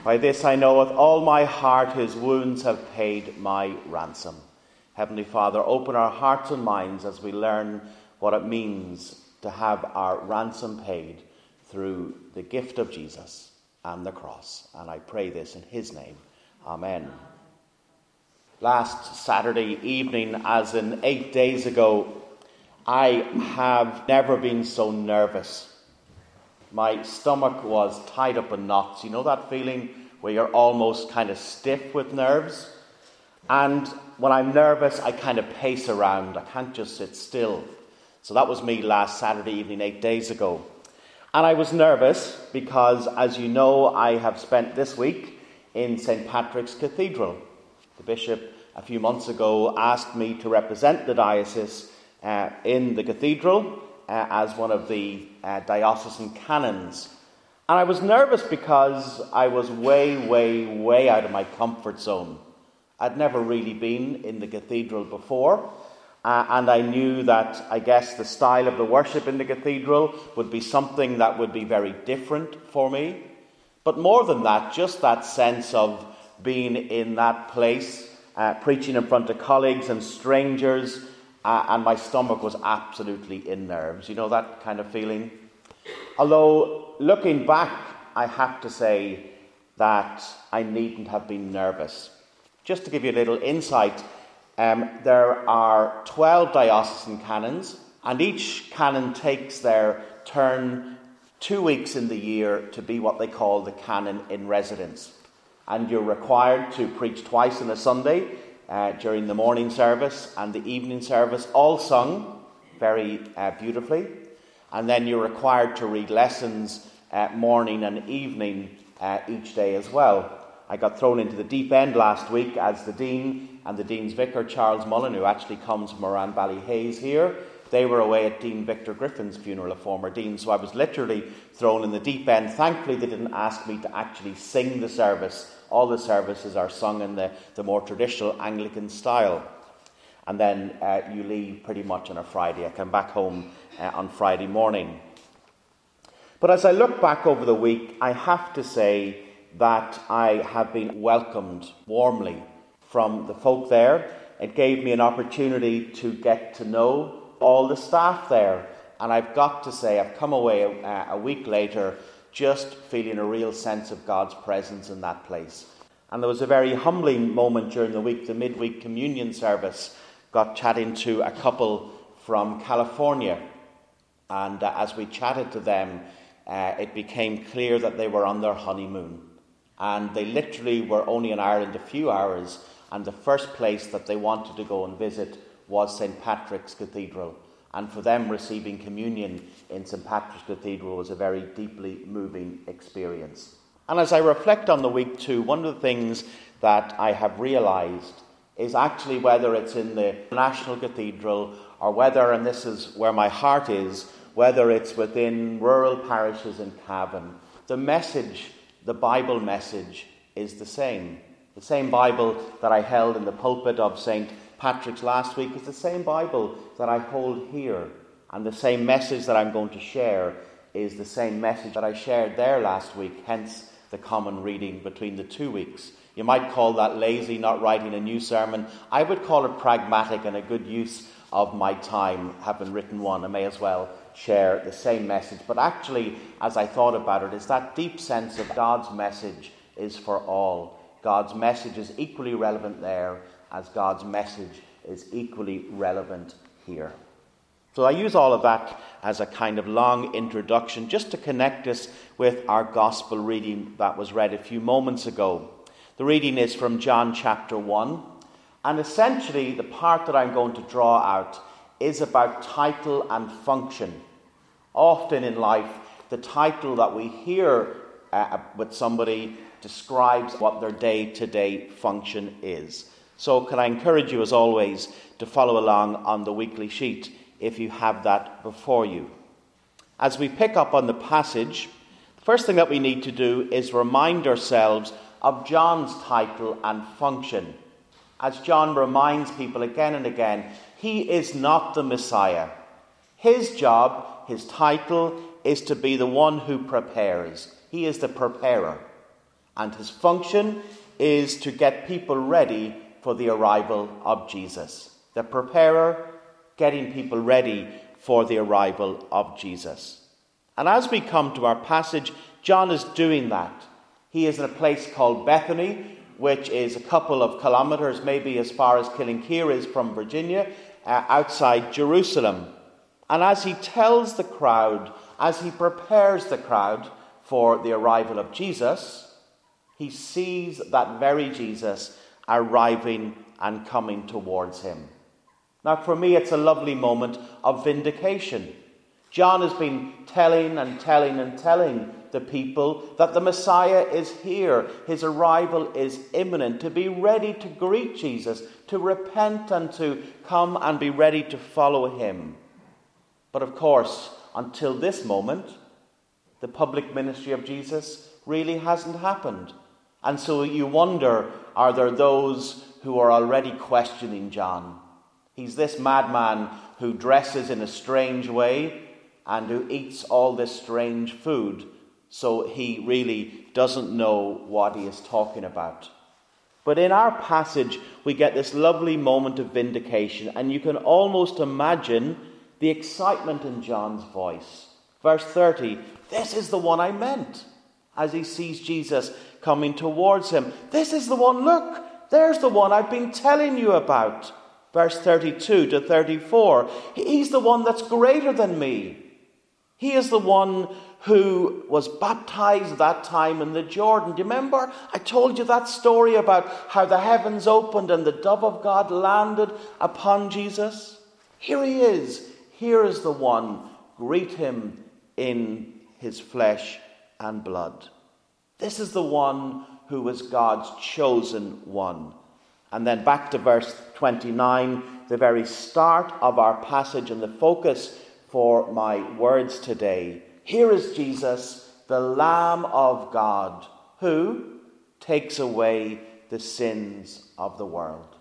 By this I know with all my heart his wounds have paid my ransom. Heavenly Father, open our hearts and minds as we learn what it means to have our ransom paid through the gift of Jesus and the cross. And I pray this in his name. Amen. Last Saturday evening, as in 8 days ago, I have never been so nervous. My stomach was tied up in knots. You know that feeling where you're almost kind of stiff with nerves? And when I'm nervous, I kind of pace around. I can't just sit still. So that was me last Saturday evening, 8 days ago. And I was nervous because, as you know, I have spent this week in St. Patrick's Cathedral. The bishop, a few months ago, asked me to represent the diocese in the cathedral as one of the diocesan canons. And I was nervous because I was way out of my comfort zone. I'd never really been in the cathedral before, and I knew that, I guess, the style of the worship in the cathedral would be something that would be very different for me. But more than that, just that sense of being in that place, preaching in front of colleagues and strangers, and my stomach was absolutely in nerves. You know that kind of feeling? Although, looking back, I have to say that I needn't have been nervous. Just to give you a little insight, there are 12 diocesan canons, and each canon takes their turn 2 weeks in the year to be what they call the canon in residence. And you're required to preach twice on a Sunday, during the morning service and the evening service, all sung very beautifully. And then you're required to read lessons morning and evening each day as well. I got thrown into the deep end last week as the Dean and the Dean's Vicar, Charles Mullen, who actually comes from around Ballyhaise here. They were away at Dean Victor Griffin's funeral, a former Dean, so I was literally thrown in the deep end. Thankfully, they didn't ask me to actually sing the service. All the services are sung in the more traditional Anglican style. And then you leave pretty much on a Friday. I come back home on Friday morning. But as I look back over the week, I have to say that I have been welcomed warmly from the folk there. It gave me an opportunity to get to know all the staff there. And I've got to say, I've come away a week later just feeling a real sense of God's presence in that place. And there was a very humbling moment during the week. The midweek communion service got chatting to a couple from California. And as we chatted to them, it became clear that they were on their honeymoon. And they literally were only in Ireland a few hours. And the first place that they wanted to go and visit was St. Patrick's Cathedral. And for them, receiving communion in St. Patrick's Cathedral was a very deeply moving experience. And as I reflect on the week too, one of the things that I have realised is actually whether it's in the National Cathedral or whether, and this is where my heart is, whether it's within rural parishes in Cavan, the message, the Bible message, is the same. The same Bible that I held in the pulpit of St. Patrick's last week is the same Bible that I hold here. And the same message that I'm going to share is the same message that I shared there last week, hence the common reading between the 2 weeks. You might call that lazy, not writing a new sermon. I would call it pragmatic and a good use of my time, having written one. I may as well share the same message. But actually, as I thought about it, is that deep sense of God's message is for all. God's message is equally relevant there as God's message is equally relevant here. So I use all of that as a kind of long introduction just to connect us with our gospel reading that was read a few moments ago. The reading is from John chapter 1, and essentially the part that I'm going to draw out is about title and function. Often in life, the title that we hear with somebody describes what their day-to-day function is. So can I encourage you, as always, to follow along on the weekly sheet if you have that before you. As we pick up on the passage, the first thing that we need to do is remind ourselves of John's title and function. As John reminds people again and again, he is not the Messiah. His job, his title, is to be the one who prepares. He is the preparer. And his function is to get people ready for the arrival of Jesus. The preparer, getting people ready for the arrival of Jesus. And as we come to our passage, John is doing that. He is in a place called Bethany, which is a couple of kilometers, maybe as far as Killinkere is from Virginia, outside Jerusalem. And as he tells the crowd, as he prepares the crowd for the arrival of Jesus, he sees that very Jesus arriving and coming towards him. Now, for me, it's a lovely moment of vindication. John has been telling the people that the Messiah is here. His arrival is imminent, to be ready to greet Jesus, to repent and to come and be ready to follow him. But of course, until this moment, the public ministry of Jesus really hasn't happened. And so you wonder, are there those who are already questioning John? He's this madman who dresses in a strange way and who eats all this strange food. So he really doesn't know what he is talking about. But in our passage, we get this lovely moment of vindication, and you can almost imagine the excitement in John's voice. Verse 30, this is the one I meant, as he sees Jesus coming towards him. This is the one, look, there's the one I've been telling you about. Verse 32 to 34, he's the one that's greater than me. He is the one who was baptized that time in the Jordan. Do you remember? I told you that story about how the heavens opened and the dove of God landed upon Jesus. Here he is. Here is the one. Greet him in his flesh and blood. This is the one who was God's chosen one. And then back to verse 29, the very start of our passage and the focus for my words today. Here is Jesus, the Lamb of God, who takes away the sins of the world.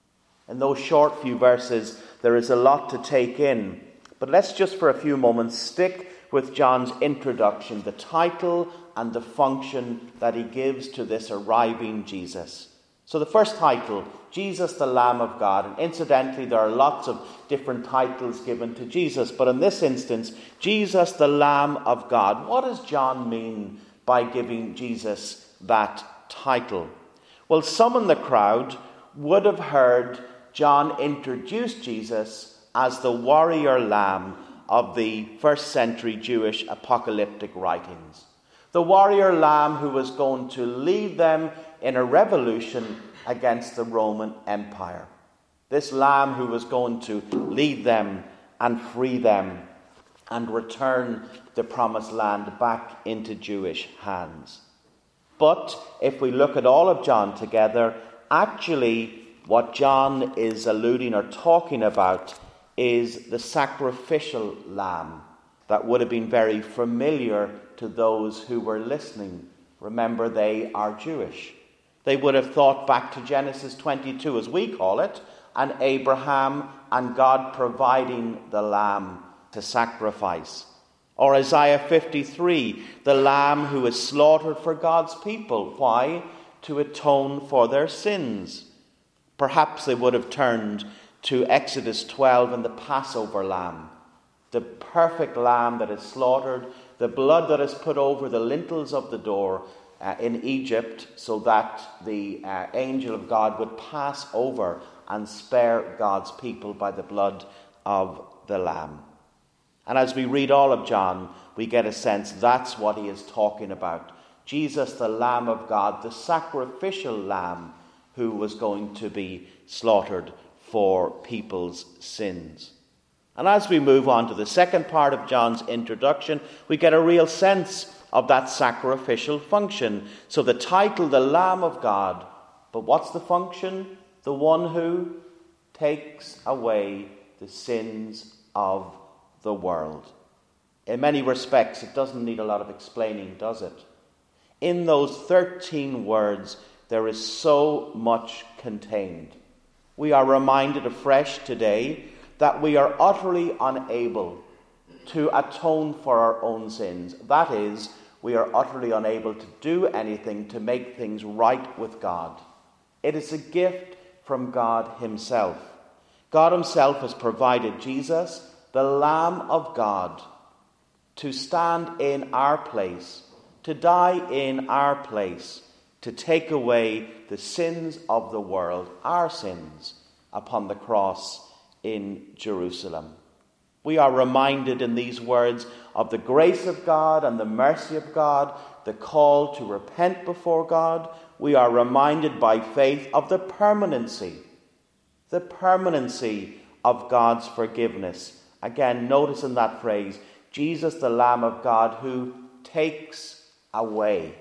In those short few verses, there is a lot to take in. But let's just for a few moments stick with John's introduction, the title and the function that he gives to this arriving Jesus. So the first title, Jesus the Lamb of God. And incidentally, there are lots of different titles given to Jesus. But in this instance, Jesus the Lamb of God. What does John mean by giving Jesus that title? Well, some in the crowd would have heard John introduce Jesus as the warrior lamb of the first century Jewish apocalyptic writings. The warrior lamb who was going to lead them in a revolution against the Roman Empire. This lamb who was going to lead them and free them and return the promised land back into Jewish hands. But if we look at all of John together, actually what John is alluding or talking about is the sacrificial lamb that would have been very familiar to those who were listening. Remember, they are Jewish. They would have thought back to Genesis 22, as we call it, and Abraham and God providing the lamb to sacrifice. Or Isaiah 53, the lamb who is slaughtered for God's people. Why? To atone for their sins. Perhaps they would have turned to Exodus 12 and the Passover lamb. The perfect lamb that is slaughtered, the blood that is put over the lintels of the door in Egypt so that the angel of God would pass over and spare God's people by the blood of the lamb. And as we read all of John, we get a sense that's what he is talking about. Jesus, the Lamb of God, the sacrificial lamb who was going to be slaughtered for people's sins. And as we move on to the second part of John's introduction, we get a real sense of that sacrificial function. So the title, the Lamb of God, but what's the function? The one who takes away the sins of the world. In many respects, it doesn't need a lot of explaining, does it? In those 13 words, there is so much contained. We are reminded afresh today that we are utterly unable to atone for our own sins. That is, we are utterly unable to do anything to make things right with God. It is a gift from God himself. God himself has provided Jesus, the Lamb of God, to stand in our place, to die in our place, to take away the sins of the world, our sins, upon the cross in Jerusalem. We are reminded in these words of the grace of God and the mercy of God, the call to repent before God. We are reminded by faith of the permanency of God's forgiveness. Again, notice in that phrase, Jesus, the Lamb of God, who takes away,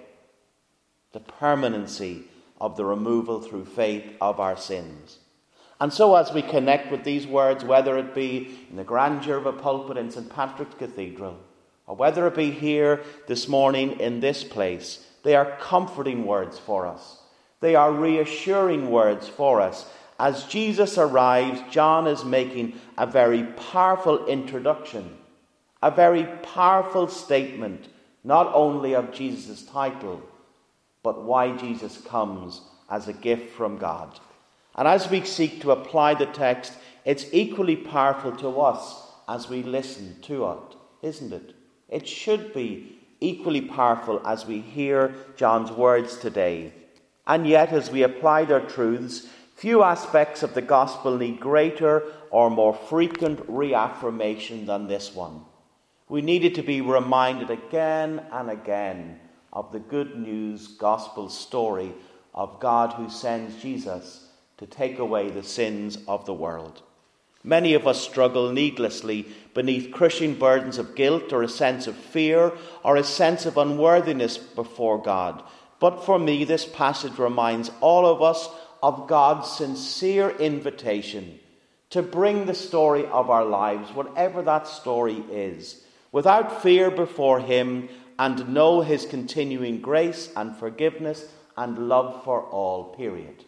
the permanency of the removal through faith of our sins. And so as we connect with these words, whether it be in the grandeur of a pulpit in St. Patrick's Cathedral, or whether it be here this morning in this place, they are comforting words for us. They are reassuring words for us. As Jesus arrives, John is making a very powerful introduction, a very powerful statement, not only of Jesus' title, but why Jesus comes as a gift from God. And as we seek to apply the text, it's equally powerful to us as we listen to it, isn't it? It should be equally powerful as we hear John's words today. And yet, as we apply their truths, few aspects of the gospel need greater or more frequent reaffirmation than this one. We needed to be reminded again and again of the good news gospel story of God who sends Jesus to take away the sins of the world. Many of us struggle needlessly beneath crushing burdens of guilt or a sense of fear or a sense of unworthiness before God. But for me, this passage reminds all of us of God's sincere invitation to bring the story of our lives, whatever that story is, without fear before him, and know his continuing grace and forgiveness and love for all, period.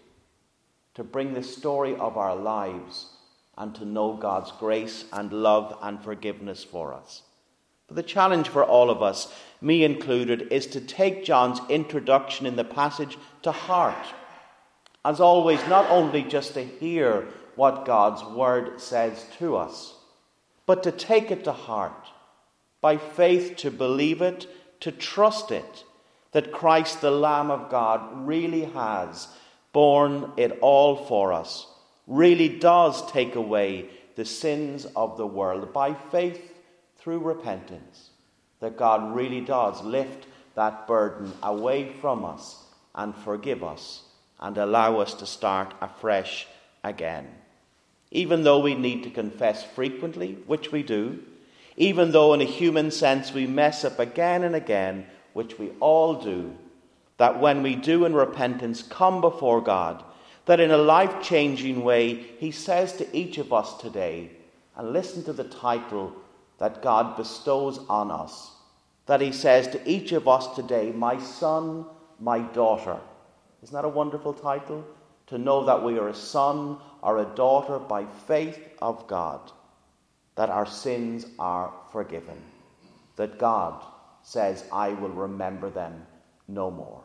To bring the story of our lives and to know God's grace and love and forgiveness for us. But the challenge for all of us, me included, is to take John's introduction in the passage to heart. As always, not only just to hear what God's word says to us, but to take it to heart, by faith to believe it, to trust it, that Christ, the Lamb of God, really has borne it all for us, really does take away the sins of the world by faith through repentance, that God really does lift that burden away from us and forgive us and allow us to start afresh again. Even though we need to confess frequently, which we do, even though in a human sense we mess up again and again, which we all do, that when we do in repentance come before God, that in a life-changing way he says to each of us today, and listen to the title that God bestows on us, that he says to each of us today, my son, my daughter. Isn't that a wonderful title? To know that we are a son or a daughter by faith of God, that our sins are forgiven, that God says, I will remember them no more.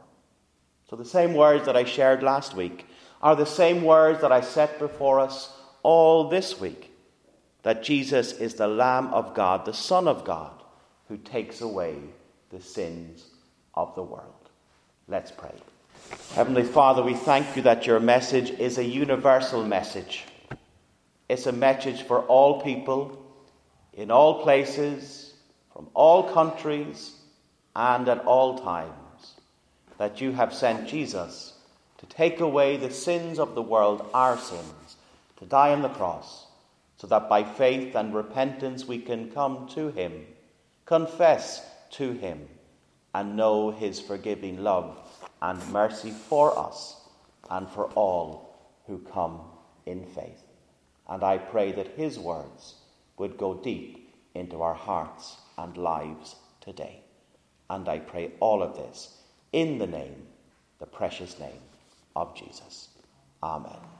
So the same words that I shared last week are the same words that I set before us all this week, that Jesus is the Lamb of God, the Son of God, who takes away the sins of the world. Let's pray. Heavenly Father, we thank you that your message is a universal message. It's a message for all people, in all places, from all countries, and at all times, that you have sent Jesus to take away the sins of the world, our sins, to die on the cross, so that by faith and repentance we can come to him, confess to him, and know his forgiving love and mercy for us and for all who come in faith. And I pray that his words would go deep into our hearts and lives today. And I pray all of this in the name, the precious name of Jesus. Amen.